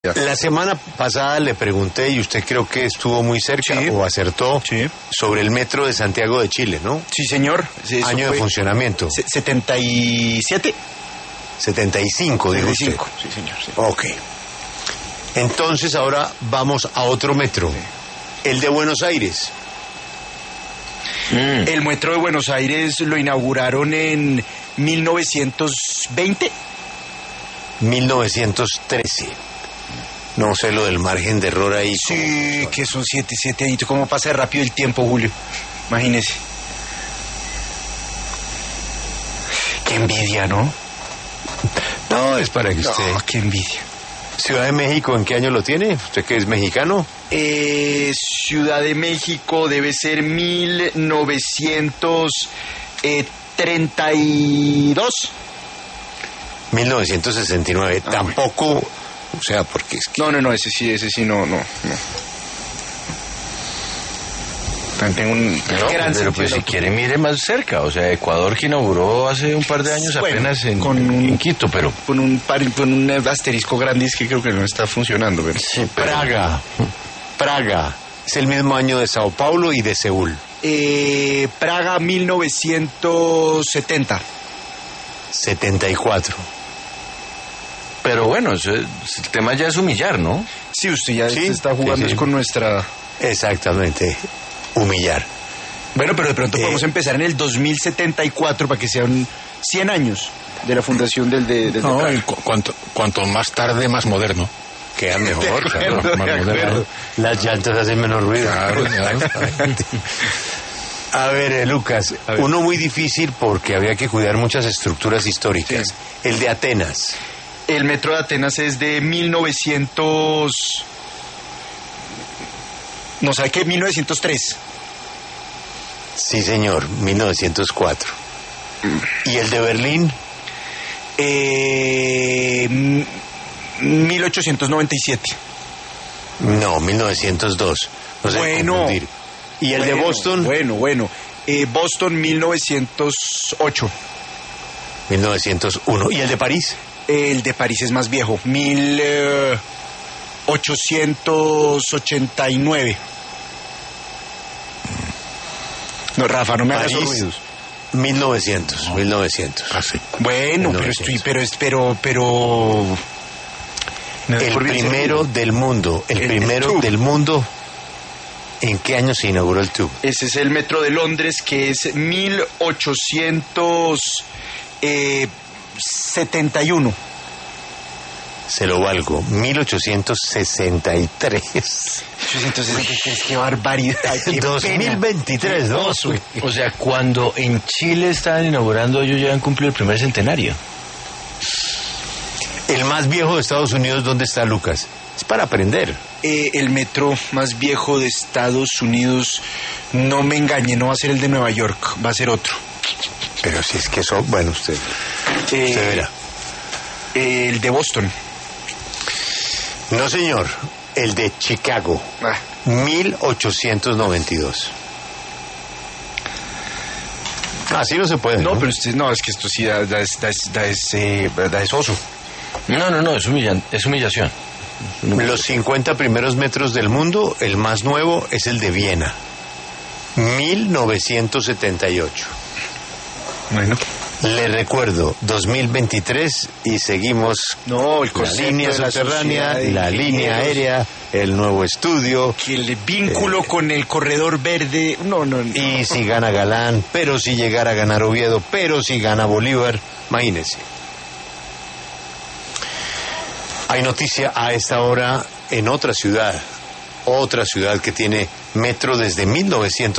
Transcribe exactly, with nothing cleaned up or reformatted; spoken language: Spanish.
La semana pasada le pregunté, y usted creo que estuvo muy cerca, sí, o acertó, sí, sobre el metro de Santiago de Chile, ¿no? Sí, señor. Sí, año de funcionamiento. setenta y siete. setenta y cinco, dijo usted. Sí, señor. Sí. Ok. Entonces ahora vamos a otro metro, sí, el de Buenos Aires. Mm. El metro de Buenos Aires lo inauguraron en mil novecientos veinte. mil novecientos trece. No sé lo del margen de error ahí. Sí, como... que son siete, siete añitos. ¿Cómo pasa rápido el tiempo, Julio? Imagínese. Qué envidia, ¿no? No, es para que usted... No, qué envidia. Ciudad de México, ¿en qué año lo tiene? ¿Usted que es mexicano? Eh, Ciudad de México debe ser mil novecientos treinta y dos. mil novecientos sesenta y nueve. Ah, tampoco, o sea, porque es que... No, no, no, ese sí, ese sí, no, no, no. Tengo un no, gran pero pues si quiere mire más cerca, o sea, Ecuador que inauguró hace un par de años bueno, apenas en, con un, en Quito, pero con un par, con un asterisco grande que creo que no está funcionando, pero... Sí, pero... Praga, Praga, es el mismo año de Sao Paulo y de Seúl. Eh, Praga mil novecientos setenta. setenta y cuatro. Pero bueno, eso, el tema ya es humillar, ¿no? Sí, usted ya ¿Sí? se está jugando sí, sí. con nuestra... Exactamente, humillar. Bueno, pero de pronto eh, podemos empezar en el dos mil setenta y cuatro para que sean cien años de la fundación del de, del no, de cu cuanto, cuanto más tarde, más moderno. Queda mejor, de claro, acuerdo, más de moderno. Las llantas hacen menos ruido. Claro, claro. A ver, eh, Lucas, a ver. Uno muy difícil porque había que cuidar muchas estructuras históricas. Sí. El de Atenas. El metro de Atenas es de mil novecientos... No, ¿sabe qué? mil novecientos tres. Sí, señor, mil novecientos cuatro. ¿Y el de Berlín? Eh, mil ochocientos noventa y siete. No, mil novecientos dos. No sé bueno. Confundir. ¿Y el bueno, de Boston? Bueno, bueno. Eh, Boston, mil novecientos ocho. mil novecientos uno. ¿Y el de París? El de París es más viejo, mil ochocientos ochenta y nueve. No, Rafa, no me hagas ruidos. mil novecientos, no. mil novecientos. Ah, sí. Bueno, mil novecientos. pero estoy, pero, pero, pero... El primero del mundo, el, el primero el del mundo. ¿En qué año se inauguró el Tube? Ese es el metro de Londres, que es mil ochocientos setenta y uno. Se lo valgo, mil ochocientos sesenta y tres. ochocientos sesenta y tres, qué barbaridad. Qué dos mil veintitrés, ¿no? O sea, cuando en Chile estaban inaugurando, ellos ya han cumplido el primer centenario. El más viejo de Estados Unidos, ¿dónde está, Lucas? Es para aprender. Eh, el metro más viejo de Estados Unidos, no me engañe, no va a ser el de Nueva York, va a ser otro. Pero si es que eso, bueno, usted, eh, usted verá. Eh, el de Boston. No, señor, el de Chicago, ah. mil ochocientos noventa y dos. Así no se puede. No, no, pero usted, no, es que esto sí da, da, da, da, es, eh, da es oso. No, no, no, es, humilla, es humillación. Los cincuenta primeros metros del mundo, el más nuevo es el de Viena, mil novecientos setenta y ocho. Bueno. Le recuerdo, dos mil veintitrés y seguimos no, el la línea subterránea, la, la línea aérea, el nuevo estudio. Que el vínculo eh, con el corredor verde, no, no, no. Y si gana Galán, pero si llegara a ganar Oviedo, pero si gana Bolívar, imagínense. Hay noticia a esta hora en otra ciudad, otra ciudad que tiene metro desde mil novecientos